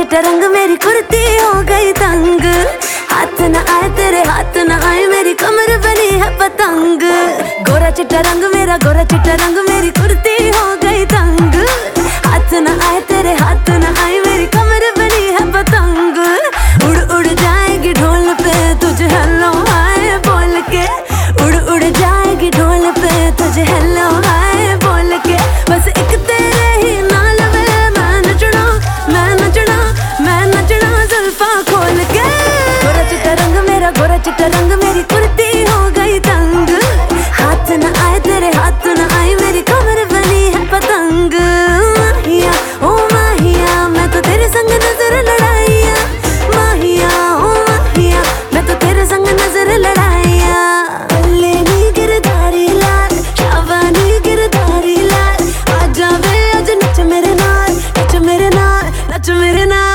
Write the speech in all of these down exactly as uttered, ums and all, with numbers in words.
चिट्टा रंग मेरी कुर्ती हो गई तंग। हाथ न आए तेरे हाथ न आए मेरी कमर बनी है पतंग। गोरा चिट्टा रंग मेरा गोरा चिट्टा रंग मेरी कुर्ती हो गई तंग। हाथ न आए तेरे हाथ न आए मेरी कमर बनी है पतंग। उड़ उड़ जाएगी ढोल पे तुझे हेलो हाय बोल के। उड़ उड़ जाएगी ढोल पे तुझे हेलो हाय बोल के। बस एक तेरे ही नाल में मैं नचना मैं नचना मैं नचना जुल्फा खोल के। गोरा चिट्टा रंग मेरा गोरा चिट्टा रंग मेरी कुर्ती हो गई तंग। हाथ न आए तेरे हाथ न आए मेरी कमर बनी है पतंग। माहिया ओ माहिया मैं तो तेरे संग नजर लड़ाइया। माहिया ओ माहिया मैं तो तेरे संग नजर लड़ाइया। अल्ले नी गिरधारी लाल शाबानी गिरधारी लाल। आ जावे आज नच मेरे नाल नच मेरे नाल नच मेरे नाल।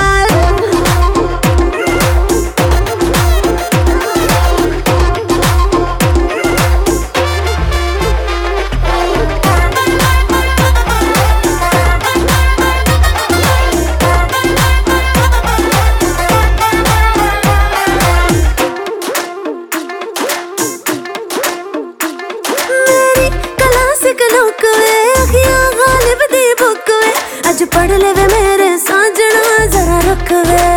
अज पढ़ ले वे मेरे साजना जरा रख वे।